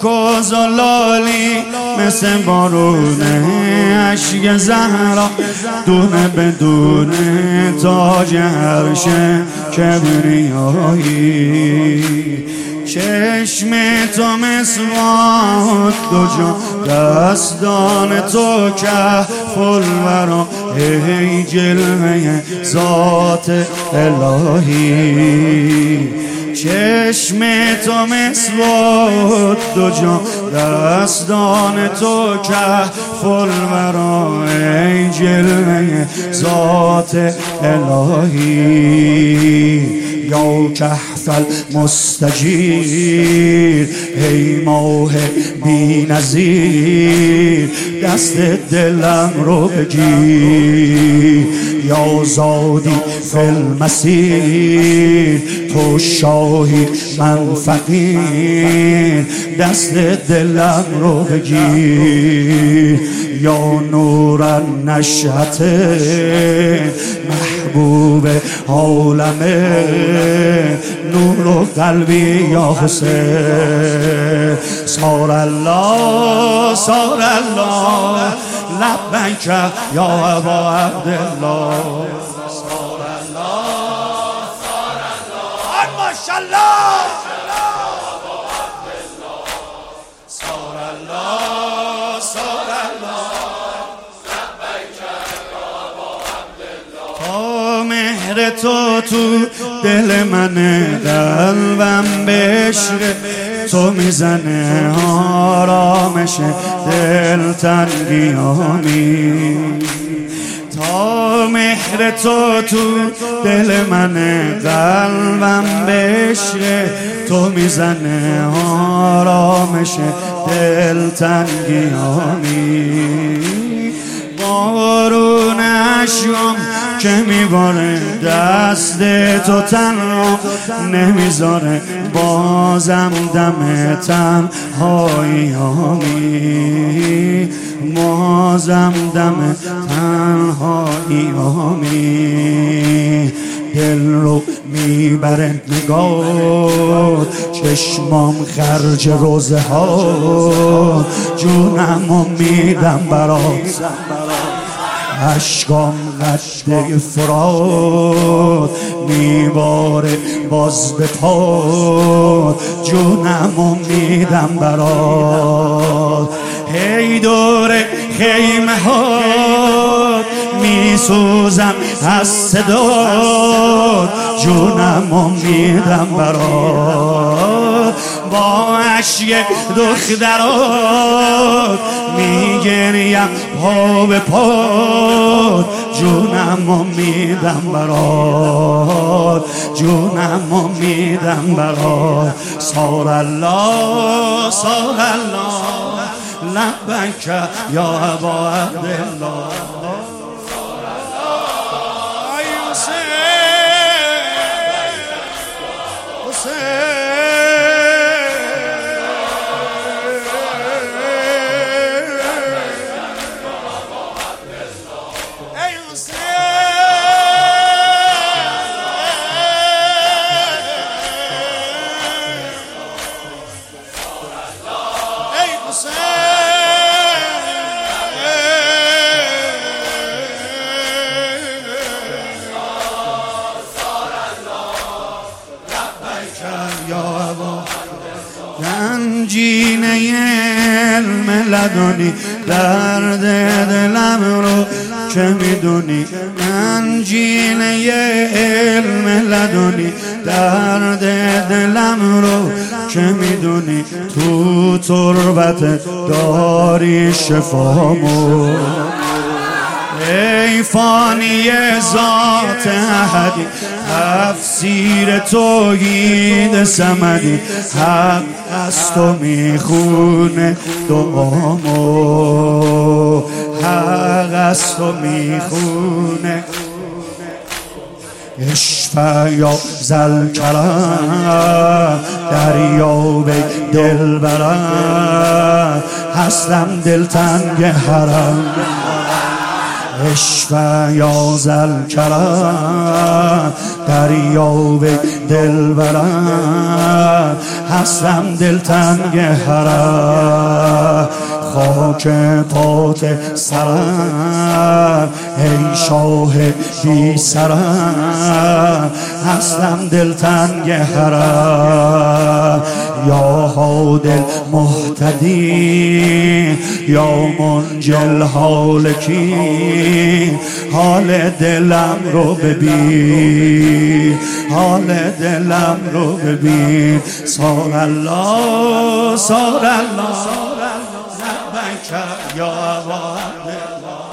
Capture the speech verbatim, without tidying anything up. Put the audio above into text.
خاک و زلالی مثل بارونه اشک زهرا دونه بدونه تاج عرش کبریایی چشم تو مسواد دو جا دستان تو کهف الورا ای جلوه ذات الهی چشم تو مسواد دو جا دستان تو کهف الورا ای جلوه ذات الهی یا کهف المستجیر ای ماه بی نظیر دست دلم رو بگیر یا زادی فی المسیر تو شاهی من فقیر دست دلم رو بگیر یا نور النشأة محبوب عالمه نور قلبی یا حسین صار الله صار الله لبیک یا ابا عبدالله صار الله صار الله ماشاءالله صار الله صار الله لبیک یا ابا عبدالله تا مهر تو تو دل منه قلبم به عشق تو میزنه آرامش دل تنگیامی تا مهر تو تو دل منه قلبم به عشق تو میزنه آرامش دل تنگیامی بارون اشکام که میباره دست تو تنها نمیذاره بازم دم تنهاییامی بازم دم تنهاییامی دل رو میبره نگاه چشمام خرج روزه ها جونم رو میدم برات اشکام قده فرات میباره باز به پاد جونم رو میدم برات هی دور خیمه ها میسوزم از صدات جونم رو میدم برات با اشک دخترات میگریم پا به پا جونم رو میدم برات جونم رو میدم برات صار الله صار الله لبیک یا ابا عبدالله گنجینه علم لدنی درد دلم رو که میدونی گنجینه علم لدنی درد دلم رو که میدونی تو تربت داری شفامو ای فانی ذات احدی تفسیر توحید صمدی حق از تو میخونه دعامو حق از تو میخونه اشفع یا ذوالکرم دریاب دل برم هستم دلتنگ حرم اشفع یا ذوالکرم دریاب دلبرم هستم دلتنگ حرم خاک پات سرم ای شاه بی سرم هستم دلتنگ حرم یا هادی المهتدی یا منجی الهالکین حال دلم رو ببین حال دلم رو ببین سال الله سال الله لبیک یا الله